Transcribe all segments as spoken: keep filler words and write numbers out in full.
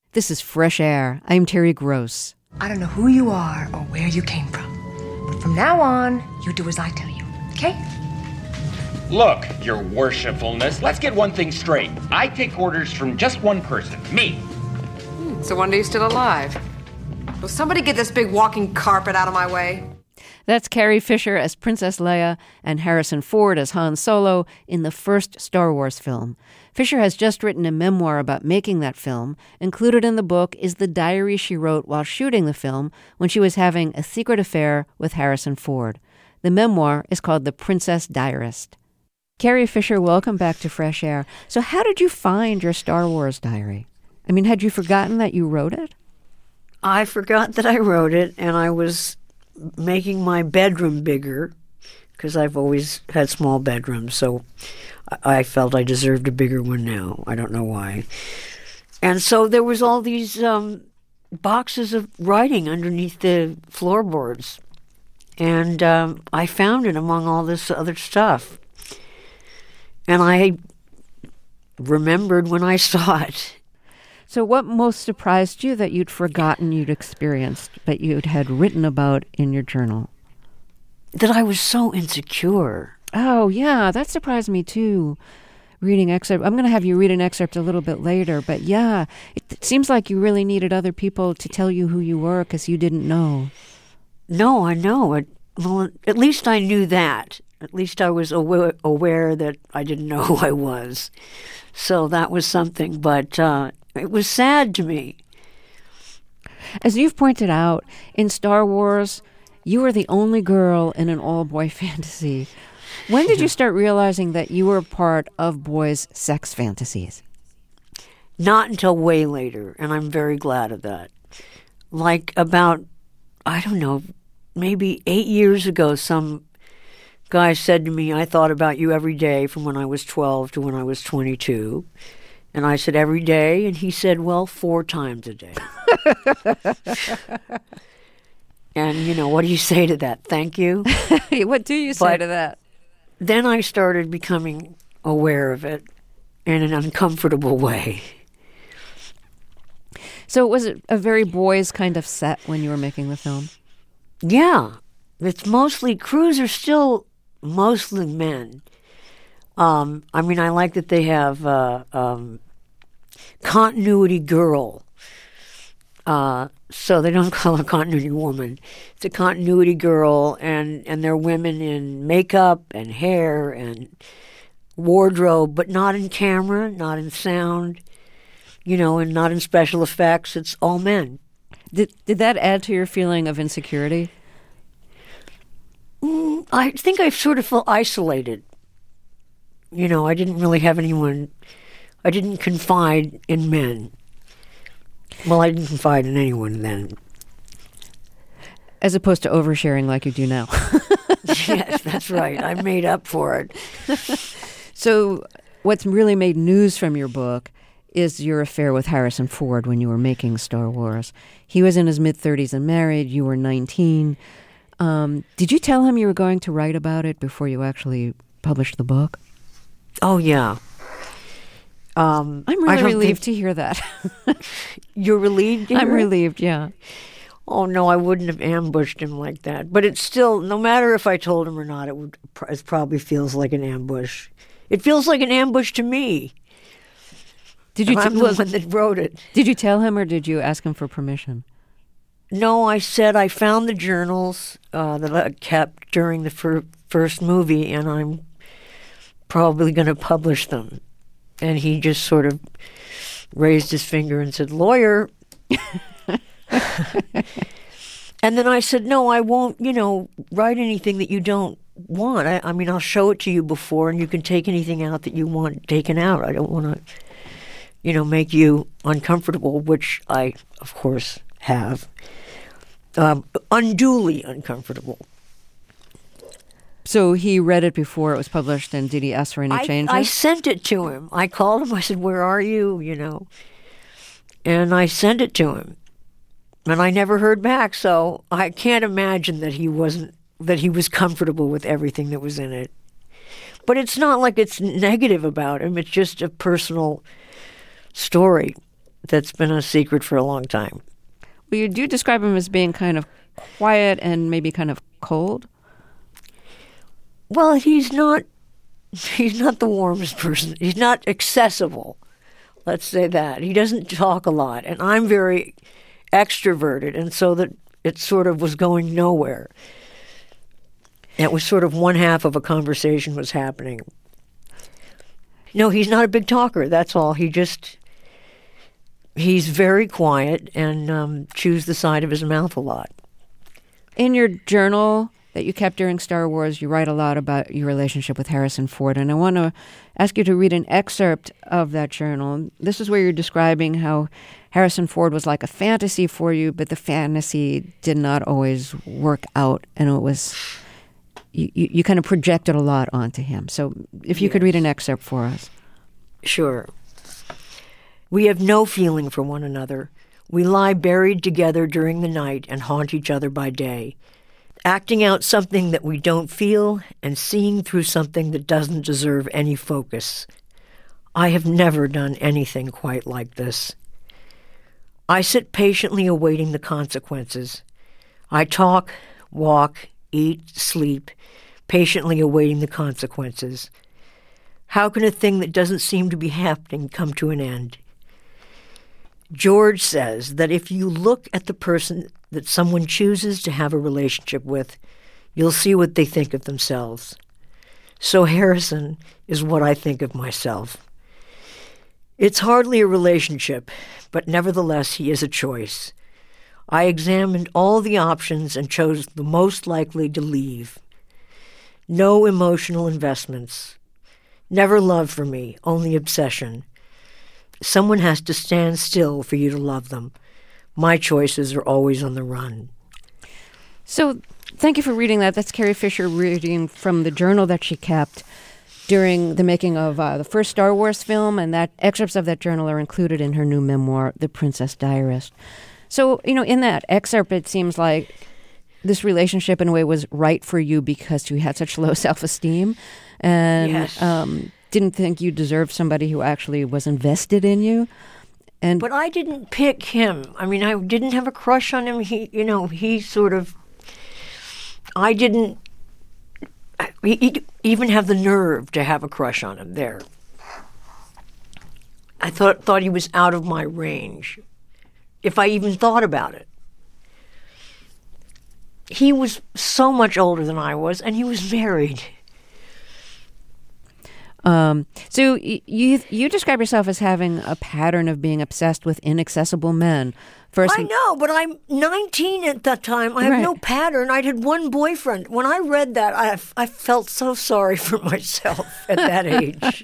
This is Fresh Air. I'm Terry Gross. I don't know who you are or where you came from, but from now on, you do as I tell you, okay? Look, your worshipfulness, let's get one thing straight. I take orders from just one person, me. So one day you're still alive. Will somebody get this big walking carpet out of my way? That's Carrie Fisher as Princess Leia and Harrison Ford as Han Solo in the first Star Wars film. Fisher has just written a memoir about making that film. Included in the book is the diary she wrote while shooting the film when she was having a secret affair with Harrison Ford. The memoir is called The Princess Diarist. Carrie Fisher, welcome back to Fresh Air. So how did you find your Star Wars diary? I mean, had you forgotten that you wrote it? I forgot that I wrote it, and I was making my bedroom bigger because I've always had small bedrooms, so I felt I deserved a bigger one now. I don't know why. And so there was all these um, boxes of writing underneath the floorboards, and um, I found it among all this other stuff. And I remembered when I saw it. So what most surprised you that you'd forgotten you'd experienced, but you'd had written about in your journal? That I was so insecure. Oh, yeah, that surprised me too. Reading excerpt. I'm going to have you read an excerpt a little bit later, but yeah, it, it seems like you really needed other people to tell you who you were because you didn't know. No, I know. It, well, at least I knew that. At least I was aware, aware that I didn't know who I was. So that was something, but uh, it was sad to me. As you've pointed out, in Star Wars, you were the only girl in an all-boy fantasy. When did you start realizing that you were part of boys' sex fantasies? Not until way later, and I'm very glad of that. Like about, I don't know, maybe eight years ago, some guy said to me, I thought about you every day from when I was twelve to when I was twenty-two. And I said, every day? And he said, well, four times a day. And, you know, what do you say to that? Thank you? What do you say but to that? Then I started becoming aware of it in an uncomfortable way. So was it a very boys kind of set when you were making the film? Yeah. It's mostly, crews are still mostly men. Um, I mean, I like that they have uh, um, continuity girl. Uh, so they don't call her continuity woman. It's a continuity girl, and, and they're women in makeup and hair and wardrobe, but not in camera, not in sound, you know, and not in special effects. It's all men. Did did that add to your feeling of insecurity? Mm, I think I sort of felt isolated. You know, I didn't really have anyone, I didn't confide in men. Well, I didn't confide in anyone then. As opposed to oversharing like you do now. Yes, that's right. I made up for it. So what's really made news from your book is your affair with Harrison Ford when you were making Star Wars. He was in his mid-thirties and married. You were nineteen. Um, did you tell him you were going to write about it before you actually published the book? Oh, yeah. Um, I'm really relieved think... to hear that. You're relieved? I'm relieved, yeah. Oh, no, I wouldn't have ambushed him like that. But it's still, no matter if I told him or not, it would. It probably feels like an ambush. It feels like an ambush to me. Did you? T- I'm the one that wrote it. Did you tell him, or did you ask him for permission? No, I said I found the journals uh, that I kept during the fir- first movie, and I'm probably going to publish them. And he just sort of raised his finger and said, lawyer. And then I said, no, I won't, you know, write anything that you don't want. I, I mean, I'll show it to you before, and you can take anything out that you want taken out. I don't want to, you know, make you uncomfortable, which I, of course, have. Um, unduly uncomfortable. So he read it before it was published, and did he ask for any I, changes? I sent it to him. I called him. I said, where are you, you know? And I sent it to him. And I never heard back, so I can't imagine that he wasn't, that he was comfortable with everything that was in it. But it's not like it's negative about him. It's just a personal story that's been a secret for a long time. Well, you do describe him as being kind of quiet and maybe kind of cold. Well, he's not he's not the warmest person. He's not accessible. Let's say that. He doesn't talk a lot, and I'm very extroverted, and so that it sort of was going nowhere. It was sort of one half of a conversation was happening. No, he's not a big talker, that's all. He just, he's very quiet and um, chews the side of his mouth a lot. In your journal that you kept during Star Wars, you write a lot about your relationship with Harrison Ford, and I want to ask you to read an excerpt of that journal. This is where you're describing how Harrison Ford was like a fantasy for you, but the fantasy did not always work out, and it was... You, you, you kind of projected a lot onto him. So if you yes. could read an excerpt for us. Sure. We have no feeling for one another. We lie buried together during the night and haunt each other by day, acting out something that we don't feel and seeing through something that doesn't deserve any focus. I have never done anything quite like this. I sit patiently awaiting the consequences. I talk, walk, eat, sleep, patiently awaiting the consequences. How can a thing that doesn't seem to be happening come to an end? George says that if you look at the person that someone chooses to have a relationship with, you'll see what they think of themselves. So Harrison is what I think of myself. It's hardly a relationship, but nevertheless he is a choice. I examined all the options and chose the most likely to leave. No emotional investments. Never love for me, only obsession. Someone has to stand still for you to love them. My choices are always on the run. So thank you for reading that. That's Carrie Fisher reading from the journal that she kept during the making of uh, the first Star Wars film, and that excerpts of that journal are included in her new memoir, The Princess Diarist. So, you know, in that excerpt, it seems like this relationship, in a way, was right for you because you had such low self-esteem and yes. um, didn't think you deserved somebody who actually was invested in you. And But I didn't pick him. I mean, I didn't have a crush on him. He, you know, he sort of, I didn't he, even have the nerve to have a crush on him there. I thought thought he was out of my range, if I even thought about it. He was so much older than I was, and he was married. Um, so y- you you describe yourself as having a pattern of being obsessed with inaccessible men. First, I know, but I'm nineteen at that time. I have right. no pattern. I had one boyfriend. When I read that, I, I felt so sorry for myself at that age.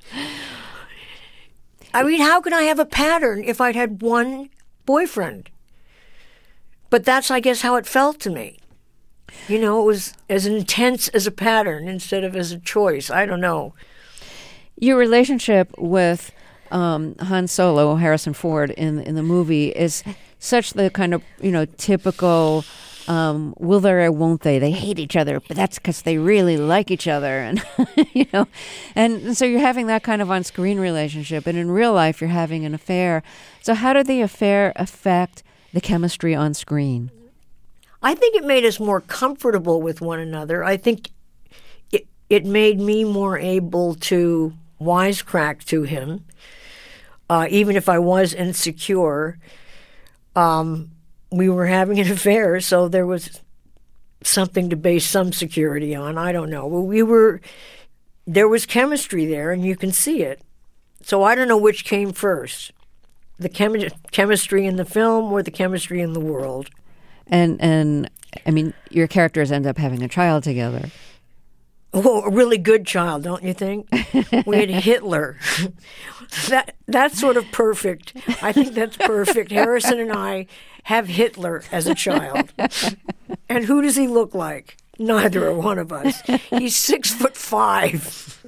I mean, how can I have a pattern if I'd had one boyfriend? But that's, I guess, how it felt to me. You know, it was as intense as a pattern instead of as a choice. I don't know. Your relationship with um, Han Solo, Harrison Ford, in in the movie is such the kind of, you know, typical um, will they or won't they? They hate each other, but that's because they really like each other. And, you know, and so you're having that kind of on-screen relationship. And in real life, you're having an affair. So how did the affair affect the chemistry on screen? I think it made us more comfortable with one another. I think it it made me more able to wisecrack to him, uh, even if I was insecure. Um, we were having an affair, so there was something to base some security on. I don't know. We were, there was chemistry there, and you can see it. So I don't know which came first, the chemi- chemistry in the film or the chemistry in the world. And, and I mean, your characters end up having a child together. Oh, a really good child, don't you think? We had Hitler. that That's sort of perfect. I think that's perfect. Harrison and I have Hitler as a child. And who does he look like? Neither one of us. He's six foot five.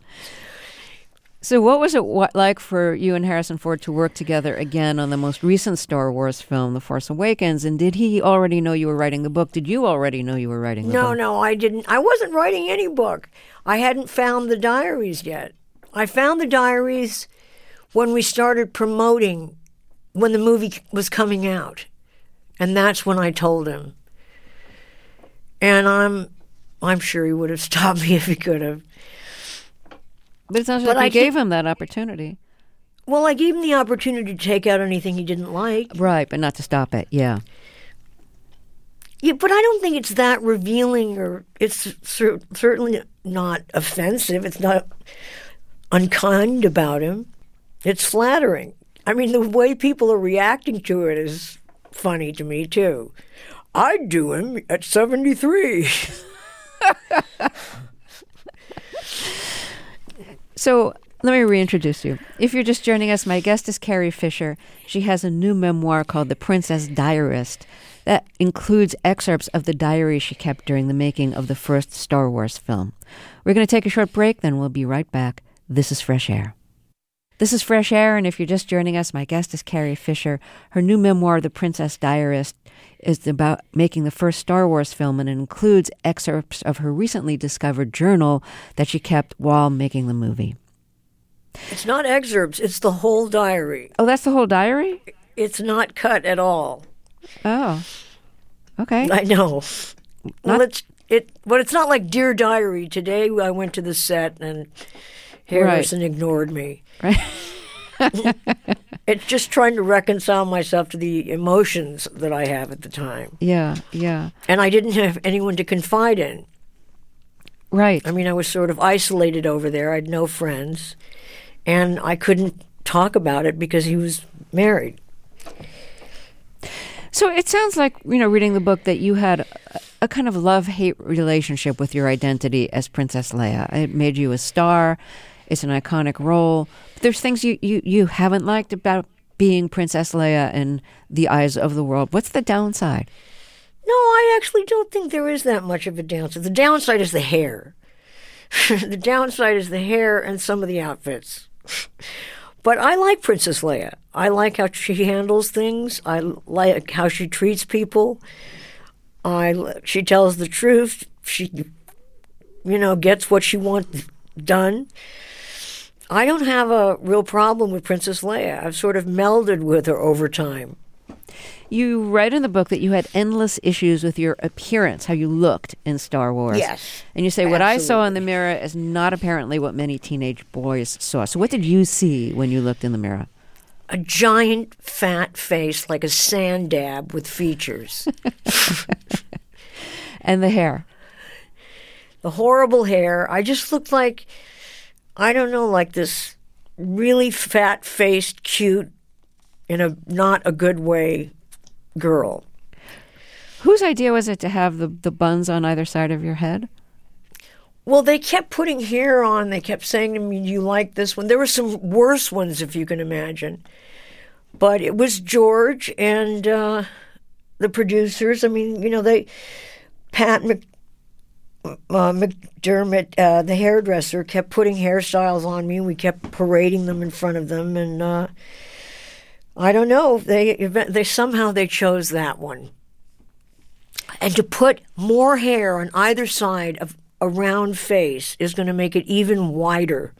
So what was it what, like for you and Harrison Ford to work together again on the most recent Star Wars film, The Force Awakens? And did he already know you were writing the book? Did you already know you were writing the no, book? No, no, I didn't. I wasn't writing any book. I hadn't found the diaries yet. I found the diaries when we started promoting when the movie was coming out. And that's when I told him. And I'm I'm sure he would have stopped me if he could have. But it sounds But like I you gave think- him that opportunity. Well, I gave him the opportunity to take out anything he didn't like. Right, but not to stop it, yeah. Yeah, but I don't think it's that revealing, or it's cer- certainly not offensive. It's not unkind about him. It's flattering. I mean, the way people are reacting to it is funny to me, too. I'd do him at seventy-three. So let me reintroduce you. If you're just joining us, my guest is Carrie Fisher. She has a new memoir called The Princess Diarist that includes excerpts of the diary she kept during the making of the first Star Wars film. We're going to take a short break, then we'll be right back. This is Fresh Air. This is Fresh Air, and if you're just joining us, my guest is Carrie Fisher. Her new memoir, The Princess Diarist, is about making the first Star Wars film, and it includes excerpts of her recently discovered journal that she kept while making the movie. It's not excerpts. It's the whole diary. Oh, that's the whole diary? It's not cut at all. Oh, okay. I know. Well, Not- it's it. But it's not like Dear Diary. Today I went to the set and Harrison ignored me. Right. It's just trying to reconcile myself to the emotions that I have at the time. Yeah, yeah. And I didn't have anyone to confide in. Right. I mean, I was sort of isolated over there. I had no friends. And I couldn't talk about it because he was married. So it sounds like, you know, reading the book that you had a, a kind of love-hate relationship with your identity as Princess Leia. It made you a star. It's an iconic role. But there's things you, you, you haven't liked about being Princess Leia in the eyes of the world. What's the downside? No, I actually don't think there is that much of a downside. The downside is the hair. The downside is the hair and some of the outfits. But I like Princess Leia. I like how she handles things. I like how she treats people. I she tells the truth. She, you know, gets what she wants done. I don't have a real problem with Princess Leia. I've sort of melded with her over time. You write in the book that you had endless issues with your appearance, how you looked in Star Wars. Yes. And you say, what I saw in absolutely. the mirror is not apparently what many teenage boys saw. So what did you see when you looked in the mirror? A giant fat face like a sand dab with features. And the hair. The horrible hair. I just looked like, I don't know, like this really fat-faced, cute, in a not a good way, girl. Whose idea was it to have the, the buns on either side of your head? Well, they kept putting hair on. They kept saying to me, you like this one? There were some worse ones, if you can imagine. But it was George and uh, the producers. I mean, you know, they, Pat Mc, uh, McDermott, uh, the hairdresser, kept putting hairstyles on me. We kept parading them in front of them. And uh, I don't know. They, they somehow they chose that one. And to put more hair on either side of a round face is going to make it even wider.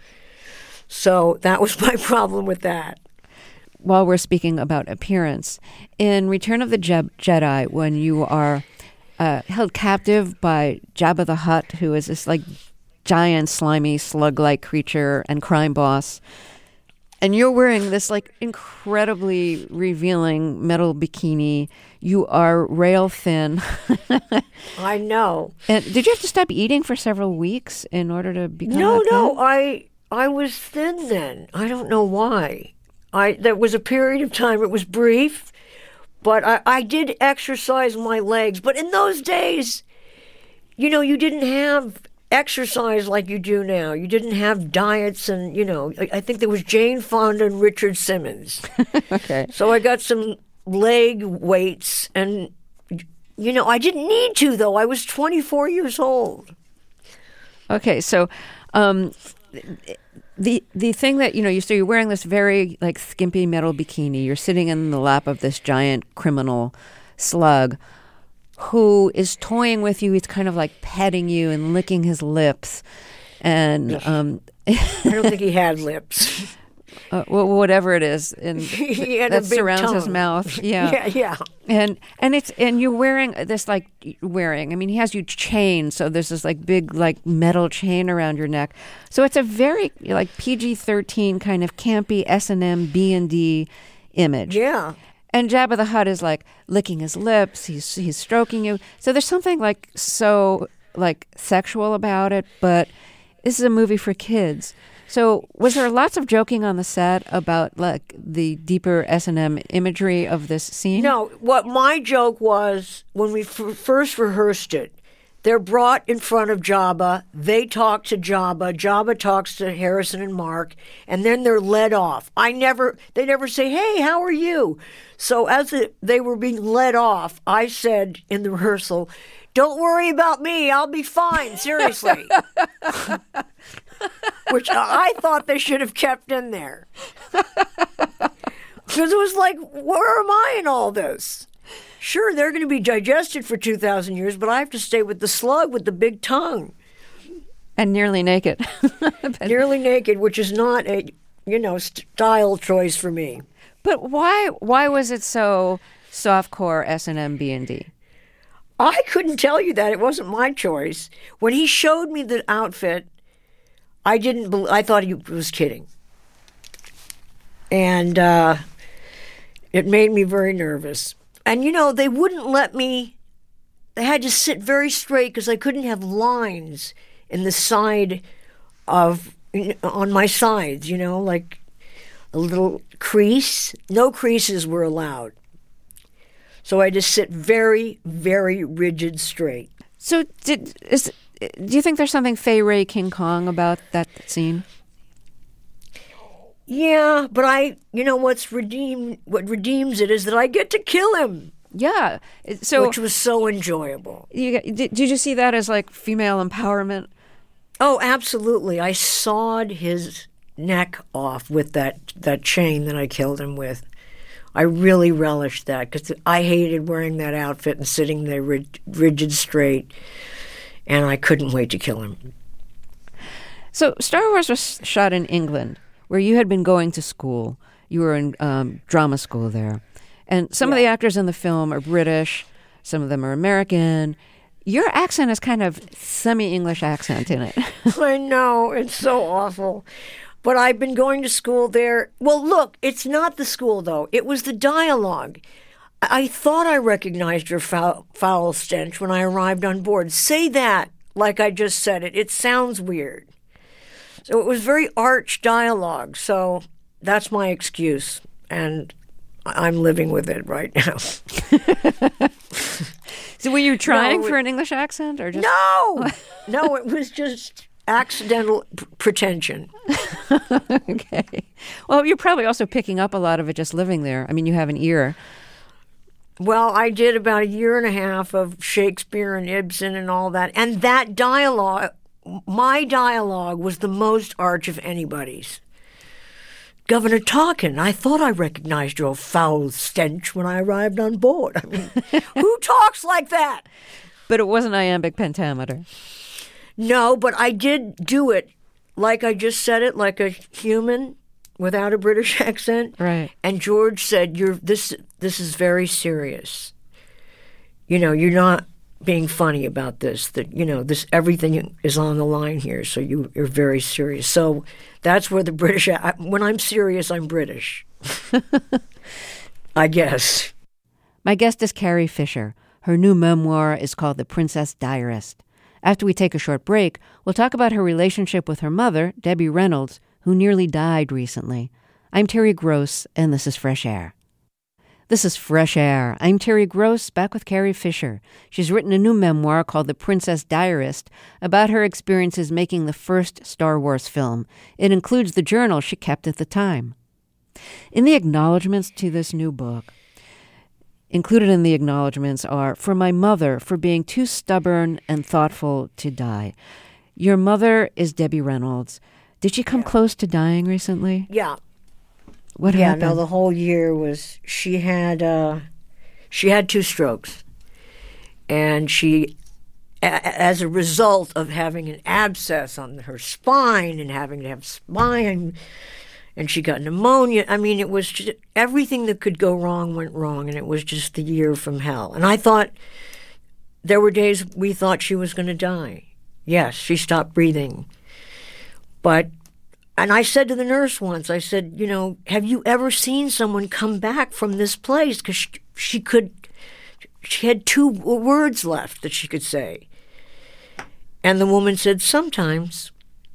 So that was my problem with that. While we're speaking about appearance, in Return of the Je- Jedi, when you are uh, held captive by Jabba the Hutt, who is this like giant, slimy, slug-like creature and crime boss, and you're wearing this like incredibly revealing metal bikini, you are rail thin. I know. And did you have to stop eating for several weeks in order to become No, that no, thin? I I was thin then. I don't know why. I there was a period of time. It was brief, but I, I did exercise my legs. But in those days, you know, you didn't have exercise like you do now. You didn't have diets, and you know, I, I think there was Jane Fonda and Richard Simmons. Okay. So I got some leg weights, and you know, I didn't need to though. I was twenty-four years old. Okay, so um, the the thing that you know, you so you're wearing this very like skimpy metal bikini. You're sitting in the lap of this giant criminal slug who is toying with you. He's kind of like petting you and licking his lips, and um, I don't think he had lips. uh, well, whatever it is, and He had that a big surrounds his tongue. mouth. Yeah, Yeah, yeah. and and it's and you're wearing this like wearing. I mean, he has you chained, so there's this like big like metal chain around your neck. So it's a very like P G thirteen kind of campy S and M B and D image. Yeah. And Jabba the Hutt is like licking his lips. He's he's stroking you. So there's something like so like sexual about it, but this is a movie for kids. So was there lots of joking on the set about like the deeper S and M imagery of this scene? No, what my joke was when we f- first rehearsed it, they're brought in front of Jabba. They talk to Jabba. Jabba talks to Harrison and Mark, and then they're led off. I never, they never say, "Hey, how are you?" So as it, they were being led off, I said in the rehearsal, "Don't worry about me. I'll be fine. Seriously." Which I thought they should have kept in there. Because it was like, where am I in all this? Sure, they're going to be digested for two thousand years, but I have to stay with the slug with the big tongue. And nearly naked. Nearly naked, which is not a, you know, style choice for me. But why why was it so softcore S and M B and D? I couldn't tell you that. It wasn't my choice. When he showed me the outfit, I didn't. Be- I thought he was kidding, and uh, it made me very nervous. And you know, they wouldn't let me. They had to sit very straight because I couldn't have lines in the side of on my sides. You know, like a little crease. No creases were allowed. So I just sit very, very rigid straight. So did is do you think there's something Fay Wray King Kong about that scene? Yeah, but I, you know, what's redeemed, what redeems it is that I get to kill him, Yeah. So which was so enjoyable. you, did, did you see that as like female empowerment? Oh, absolutely. I sawed his neck off with that, that chain that I killed him with. I really relished that because I hated wearing that outfit and sitting there rig- rigid straight, and I couldn't wait to kill him. So Star Wars was shot in England, where you had been going to school. You were in um, drama school there. And some Yeah. of the actors in the film are British. Some of them are American. Your accent is kind of semi-English accent in it. I know, it's so awful. But I've been going to school there. Well, look, it's not the school, though. It was the dialogue. I, I thought I recognized your foul, foul stench when I arrived on board. Say that like I just said it. It sounds weird. So it was very arch dialogue. So that's my excuse. And I- I'm living with it right now. So were you trying No, for an English accent or just No! No, it was just accidental p- pretension. Okay. Well, you're probably also picking up a lot of it just living there. I mean, you have an ear. Well, I did about a year and a half of Shakespeare and Ibsen and all that. And that dialogue, my dialogue was the most arch of anybody's. Governor Tarkin, I thought I recognized your foul stench when I arrived on board. I mean, who talks like that? But it wasn't iambic pentameter. No, but I did do it like I just said it, like a human without a British accent. Right. And George said, "You're this. This is very serious. You know, you're not being funny about this. That you know, this everything is on the line here. So you, you're very serious. So that's where the British. I, when I'm serious, I'm British. I guess." My guest is Carrie Fisher. Her new memoir is called The Princess Diarist. After we take a short break, we'll talk about her relationship with her mother, Debbie Reynolds, who nearly died recently. I'm Terry Gross, and this is Fresh Air. This is Fresh Air. I'm Terry Gross, back with Carrie Fisher. She's written a new memoir called The Princess Diarist about her experiences making the first Star Wars film. It includes the journal she kept at the time. In the acknowledgments to this new book, included in the acknowledgments are, "For my mother, for being too stubborn and thoughtful to die." Your mother is Debbie Reynolds. Did she come close to dying recently? Yeah. What Yeah, happened? no, the whole year was she had uh, she had two strokes, and she, a- as a result of having an abscess on her spine and having to have spine and she got pneumonia. I mean, it was just, everything that could go wrong went wrong, and it was just the year from hell. And I thought, there were days we thought she was going to die. Yes, she stopped breathing. But, and I said to the nurse once, I said, you know, have you ever seen someone come back from this place? Because she, she could, she had two words left that she could say. And the woman said, sometimes.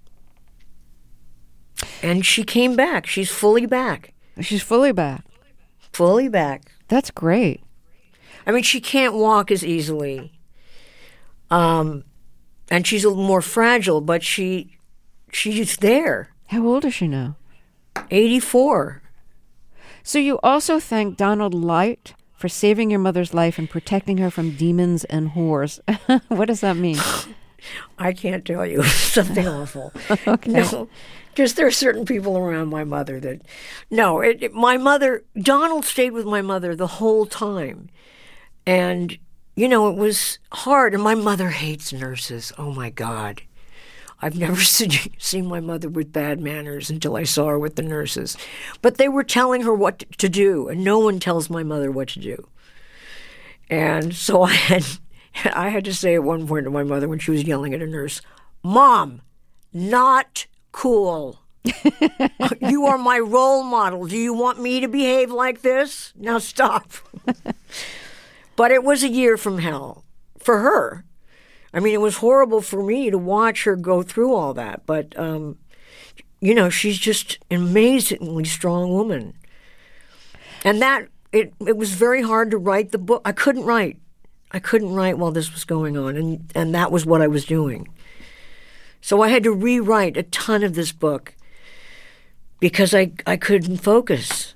And she came back. She's fully back. She's fully back. Fully back. That's great. I mean, she can't walk as easily. Um, and she's a little more fragile, but she she's there. How old is she now? eighty-four. So you also thank Donald Light for saving your mother's life and protecting her from demons and whores. What does that mean? I can't tell you. Something awful. Okay. No, just there are certain people around my mother that... No, it, it, my mother... Donald stayed with my mother the whole time. And, you know, it was hard. And my mother hates nurses. Oh, my God. I've never seen, seen my mother with bad manners until I saw her with the nurses. But they were telling her what to do, and no one tells my mother what to do. And so I had... I had to say at one point to my mother when she was yelling at a nurse, Mom, not cool. You are my role model. Do you want me to behave like this? Now stop. But it was a year from hell for her. I mean, it was horrible for me to watch her go through all that. But, um, you know, she's just an amazingly strong woman. And that, it, it was very hard to write the book. I couldn't write. I couldn't write while this was going on, and, and that was what I was doing. So I had to rewrite a ton of this book because I, I couldn't focus.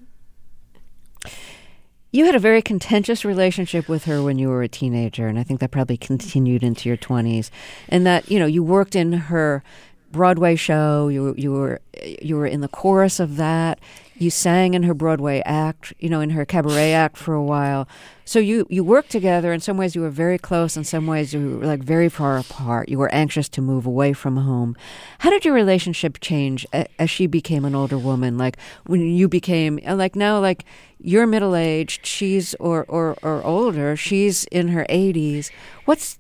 You had a very contentious relationship with her when you were a teenager, and I think that probably continued into your twenties. And that, you know, you worked in her Broadway show, you, you were you were in the chorus of that, you sang in her Broadway act, you know, in her cabaret act for a while. So you, you worked together. In some ways you were very close. In some ways you were like very far apart. You were anxious to move away from home. How did your relationship change as she became an older woman? Like when you became, like now, like you're middle-aged, she's, or, or, or older, she's in her eighties. What's,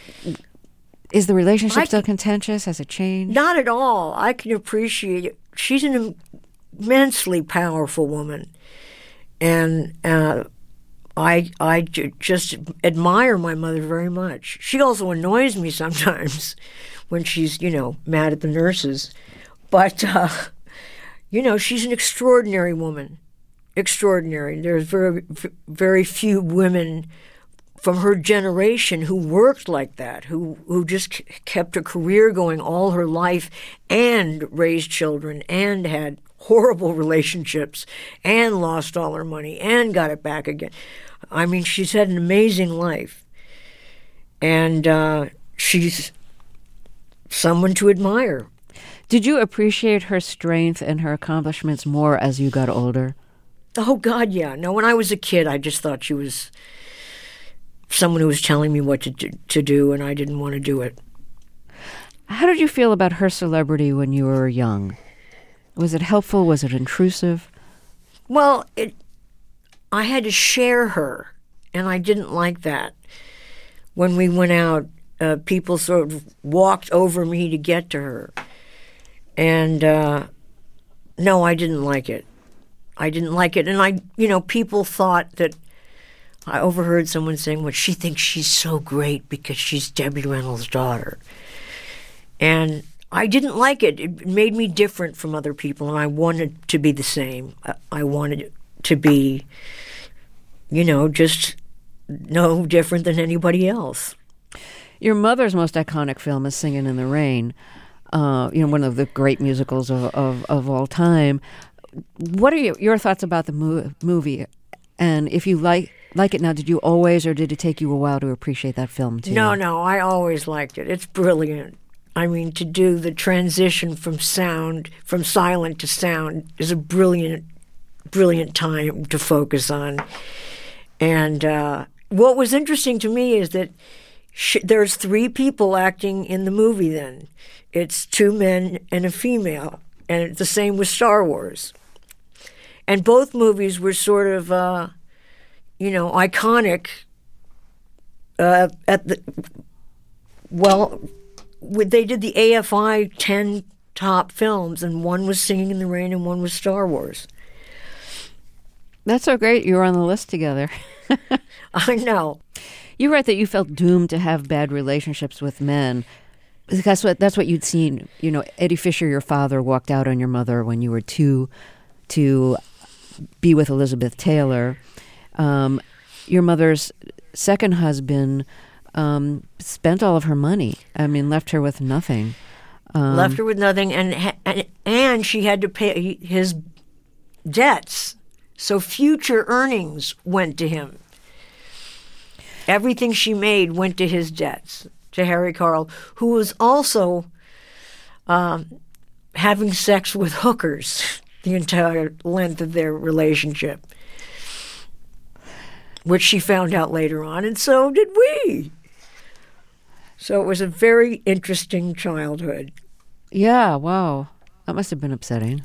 is the relationship I still can, contentious? Has it changed? Not at all. I can appreciate it. She's an immensely powerful woman. And, uh, I I j- just admire my mother very much. She also annoys me sometimes when she's, you know, mad at the nurses. But, uh, you know, she's an extraordinary woman. Extraordinary. There's very, very few women from her generation who worked like that, who, who just c- kept a career going all her life and raised children and had horrible relationships and lost all her money and got it back again. I mean, she's had an amazing life. And uh, she's someone to admire. Did you appreciate her strength and her accomplishments more as you got older? Oh, God, yeah. No, when I was a kid, I just thought she was someone who was telling me what to do, to do and I didn't want to do it. How did you feel about her celebrity when you were young? Was it helpful? Was it intrusive? Well, it, I had to share her, and I didn't like that. When we went out, uh, people sort of walked over me to get to her. And, uh, no, I didn't like it. I didn't like it. And, I, you know, people thought that, I overheard someone saying, well, she thinks she's so great because she's Debbie Reynolds' daughter. And I didn't like it. It made me different from other people, and I wanted to be the same. I wanted to be, you know, just no different than anybody else. Your mother's most iconic film is Singin' in the Rain, uh, you know, one of the great musicals of, of, of all time. What are your, your thoughts about the mo- movie? And if you like like it now, did you always, or did it take you a while to appreciate that film too? No, no, I always liked it. It's brilliant. I mean, to do the transition from sound, from silent to sound, is a brilliant, brilliant time to focus on. And uh, what was interesting to me is that sh- there's three people acting in the movie then. It's two men and a female. And the same with Star Wars. And both movies were sort of, uh, you know, iconic uh, at the, well, they did the A F I ten top films, and one was Singing in the Rain and one was Star Wars. That's so great you were on the list together. I know. You write that you felt doomed to have bad relationships with men. That's what that's what you'd seen. You know, Eddie Fisher, your father, walked out on your mother when you were two to be with Elizabeth Taylor. Um, your mother's second husband um, spent all of her money. I mean, left her with nothing. Um, left her with nothing, and, and and she had to pay his debts. So future earnings went to him. Everything she made went to his debts, to Harry Carl, who was also um, having sex with hookers the entire length of their relationship, which she found out later on, and so did we. So it was a very interesting childhood. Yeah, wow. That must have been upsetting.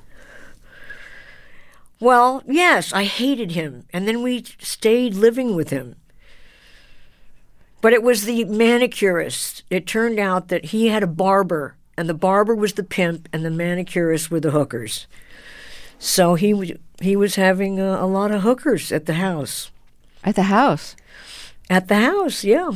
Well, yes, I hated him, and then we stayed living with him. But it was the manicurist. It turned out that he had a barber, and the barber was the pimp, and the manicurists were the hookers. So he was, he was having a, a lot of hookers at the house. At the house? At the house, yeah.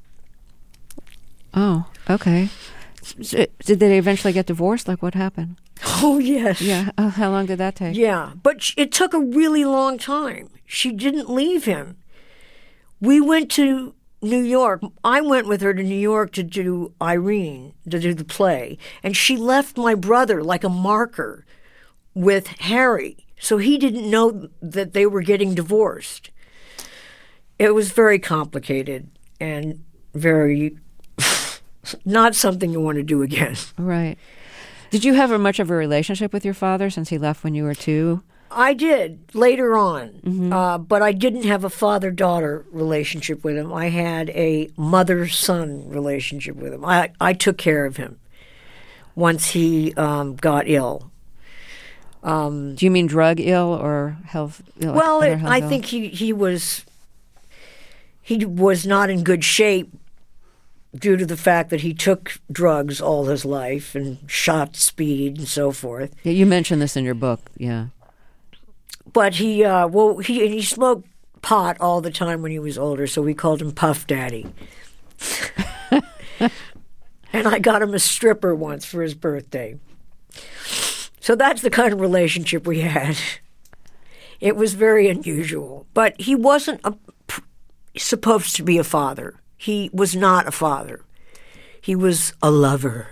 Oh, okay. So, did they eventually get divorced? Like, what happened? Oh, yes. Yeah. Uh, how long did that take? Yeah, but it took a really long time. She didn't leave him. We went to New York. I went with her to New York to do Irene, to do the play, and she left my brother like a marker with Harry, so he didn't know that they were getting divorced. It was very complicated and very not something you want to do again. Right. Did you have a, much of a relationship with your father since he left when you were two? I did later on, Mm-hmm. uh, but I didn't have a father-daughter relationship with him. I had a mother-son relationship with him. I, I took care of him once he um, got ill. Um, Do you mean drug ill or health ill? well, other it, health I ill? think he, he was he was not in good shape due to the fact that he took drugs all his life and shot speed and so forth. Yeah, you mentioned this in your book, yeah. But he, uh, well, he he smoked pot all the time when he was older, so we called him Puff Daddy. And I got him a stripper once for his birthday. So that's the kind of relationship we had. It was very unusual. But he wasn't a, supposed to be a father. He was not a father. He was a lover.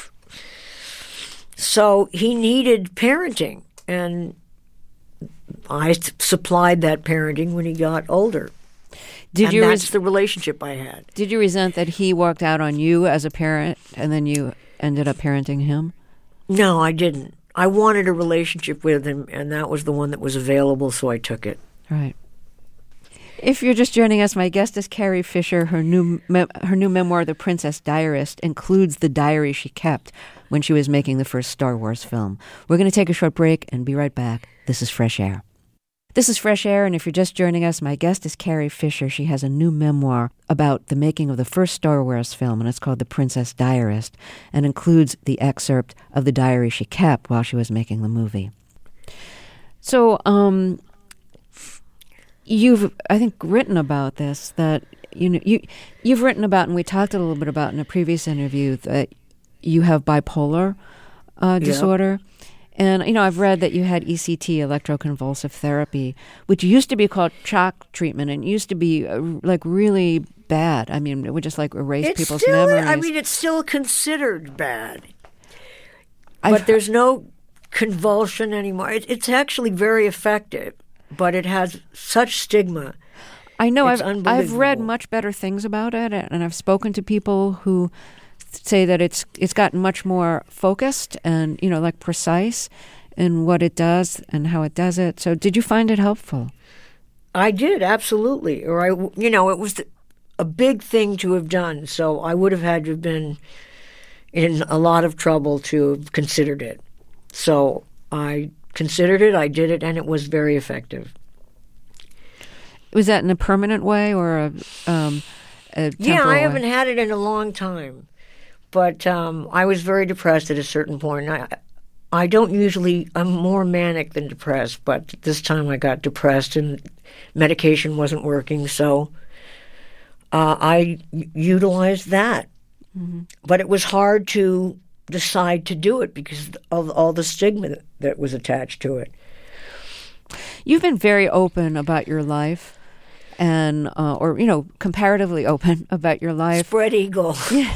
So he needed parenting, and I supplied that parenting when he got older. Did and you that's res- the relationship I had. Did you resent that he walked out on you as a parent and then you ended up parenting him? No, I didn't. I wanted a relationship with him, and that was the one that was available, so I took it. Right. If you're just joining us, my guest is Carrie Fisher. Her new me- her new memoir, The Princess Diarist, includes the diary she kept when she was making the first Star Wars film. We're going to take a short break and be right back. This is Fresh Air. This is Fresh Air, and if you're just joining us, my guest is Carrie Fisher. She has a new memoir about the making of the first Star Wars film, and it's called The Princess Diarist, and includes the excerpt of the diary she kept while she was making the movie. So, um... you've, I think, written about this, that, you know, you, you've written about, and we talked a little bit about in a previous interview, that you have bipolar uh, disorder. Yeah. And, you know, I've read that you had E C T, electroconvulsive therapy, which used to be called shock treatment, and used to be, uh, like, really bad. I mean, it would just, like, erase it's people's still, memories. I mean, it's still considered bad. I've, but there's no convulsion anymore. It, it's actually very effective. But it has such stigma. I know. It's I've I've read much better things about it, and I've spoken to people who say that it's it's gotten much more focused and, you know, like precise in what it does and how it does it. So, did you find it helpful? I did, absolutely. Or I, you know, it was a big thing to have done. So I would have had to have been in a lot of trouble to have considered it. So I considered it, I did it, and it was very effective. Was that in a permanent way or a, um, a temporal Yeah, I way? haven't had it in a long time. But um, I was very depressed at a certain point. I, I don't usually, I'm more manic than depressed, but this time I got depressed and medication wasn't working, so uh, I utilized that. Mm-hmm. But it was hard to decide to do it because of all the stigma that was attached to it. You've been very open about your life and, uh, or, you know, comparatively open about your life. Spread eagle. Yeah.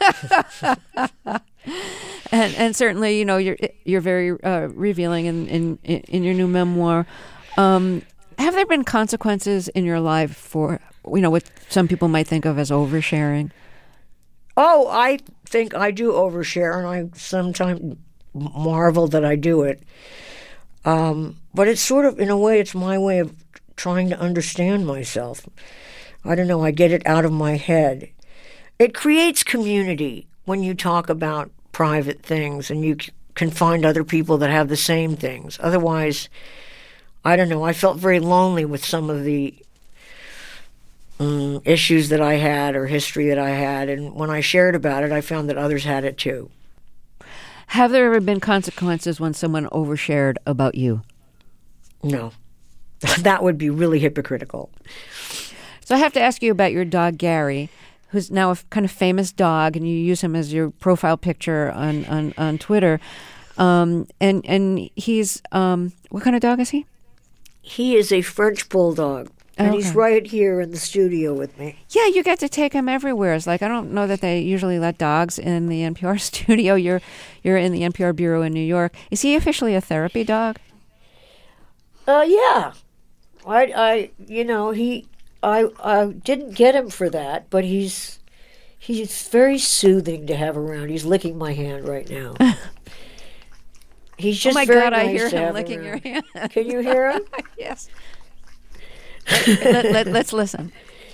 and and certainly, you know, you're you're very uh, revealing in, in in your new memoir. Um, have there been consequences in your life for, you know, what some people might think of as oversharing? Oh, I think I do overshare, and I sometimes marvel that I do it. Um, but it's sort of, in a way, it's my way of trying to understand myself. I don't know, I get it out of my head. It creates community when you talk about private things and you c- can find other people that have the same things. Otherwise, I don't know, I felt very lonely with some of the um, issues that I had or history that I had. And when I shared about it, I found that others had it too. Have there ever been consequences when someone overshared about you? No. That would be really hypocritical. So I have to ask you about your dog, Gary, who's now a kind of famous dog, and you use him as your profile picture on, on, on Twitter. Um, and and he's, um, what kind of dog is he? He is a French bulldog, and Okay. he's right here in the studio with me. Yeah, you get to take him everywhere. It's like, I don't know that they usually let dogs in the N P R studio. You're you're in the N P R bureau in New York. Is he officially a therapy dog? Uh, yeah. I, I, you know, he, I, I didn't get him for that, but he's, he's very soothing to have around. He's licking my hand right now. He's just oh my very God, nice I hear to him have licking around. your hand. Can you hear him? Yes. let, let, let's listen.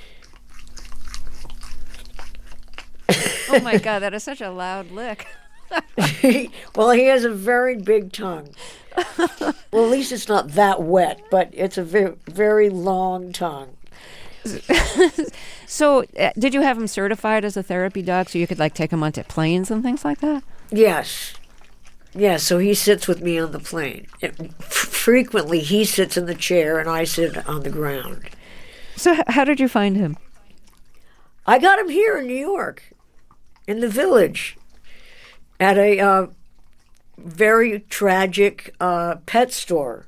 Oh my God, that is such a loud lick. Well, he has a very big tongue. Well, at least it's not that wet, but it's a very, very long tongue. So, uh, did you have him certified as a therapy dog so you could like take him onto planes and things like that? Yes. Yes, so he sits with me on the plane. It, f- frequently, he sits in the chair and I sit on the ground. So, h- how did you find him? I got him here in New York, in the Village, at a uh, very tragic uh, pet store.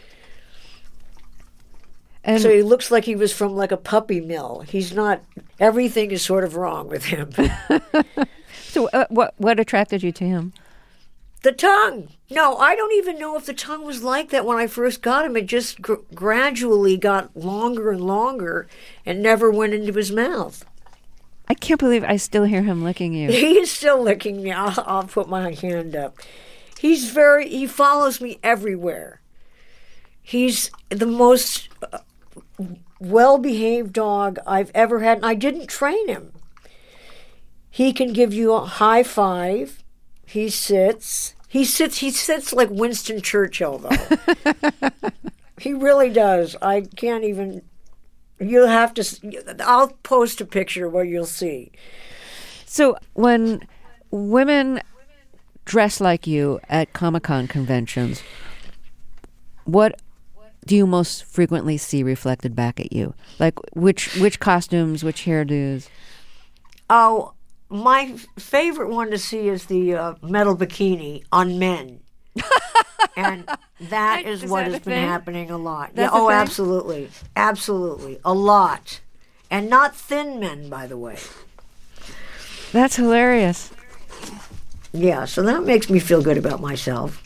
And So he looks like he was from like a puppy mill. He's not, everything is sort of wrong with him. so, uh, what what attracted you to him? The tongue. No, I don't even know if the tongue was like that when I first got him. It just gr- gradually got longer and longer and never went into his mouth. I can't believe I still hear him licking you. He is still licking me. I'll, I'll put my hand up. He's very, he follows me everywhere. He's the most uh, well-behaved dog I've ever had, and I didn't train him. He can give you a high five. He sits. He sits. He sits like Winston Churchill, though. He really does. I can't even. You'll have to. I'll post a picture where you'll see. So, when women dress like you at Comic-Con conventions, what do you most frequently see reflected back at you? Like which which costumes, which hairdos? Oh, my f- favorite one to see is the uh, metal bikini on men. And that is, Is what that has a been thing? happening a lot. That's yeah, a oh, thing? absolutely. Absolutely. A lot. And not thin men, by the way. That's hilarious. Yeah, so that makes me feel good about myself.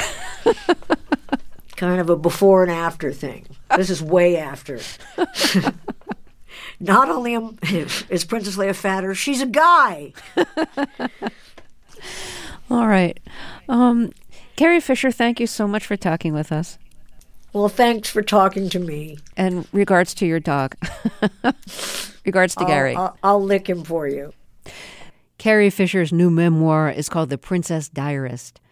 Kind of a before and after thing. This is way after. Not only am, is Princess Leia fatter, she's a guy. All right. Um, Carrie Fisher, thank you so much for talking with us. Well, thanks for talking to me. And regards to your dog. Regards to I'll, Gary. I'll, I'll lick him for you. Carrie Fisher's new memoir is called The Princess Diarist.